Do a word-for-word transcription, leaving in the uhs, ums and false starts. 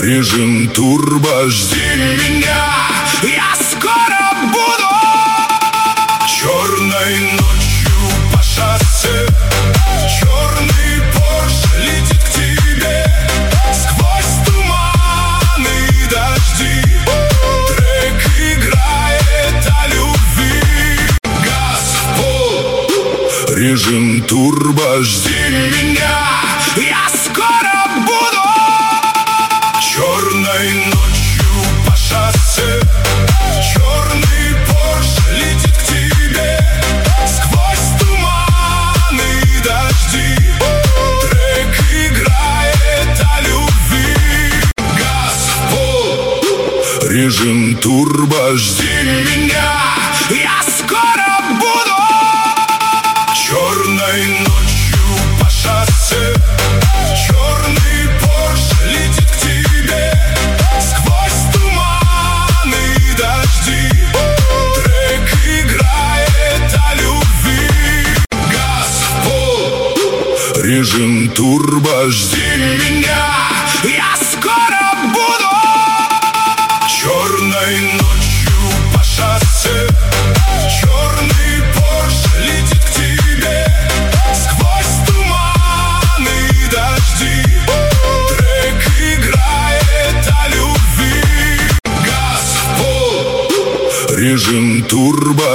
Режим турбо, жди меня, я скоро буду. Черной ночью по шоссе черный Порш летит к тебе. Сквозь туманы и дожди трек играет о любви. Газ в пол, режим турбо, жди меня, я скоро буду. Черной ночью по шоссе черный Порш летит к тебе. Сквозь туманы и дожди трек играет о любви. Газ в пол, режим турбо, жди меня, я скоро буду. Черной ночью по шоссе черный Порш летит к тебе. Сквозь туманы и дожди трек играет о любви. Газ в пол, режим турбо, жди меня, я скоро буду. Черной ночью по шоссе черный Порш летит к тебе. Сквозь туманы и дожди трек играет о любви. Газ в пол, режим турбо.